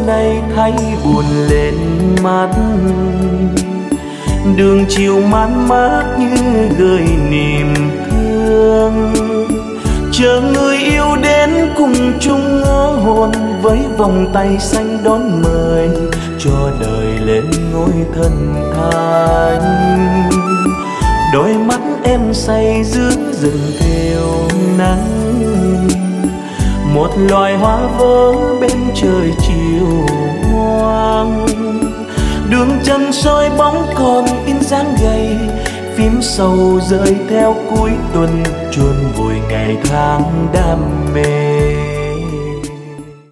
nay thấy buồn lên mắt. Đường chiều man mát như gửi niềm thương, chờ người yêu đến cùng chung ngỡ hồn, với vòng tay xanh đón mời cho đời lên ngôi thần thánh. Đôi mắt em say giữa rừng theo nắng, một loài hoa vỡ bên trời chiều hoang. Đường chân soi bóng còn in dáng gầy, phím sầu rơi theo cuối tuần chôn vùi ngày tháng đam mê.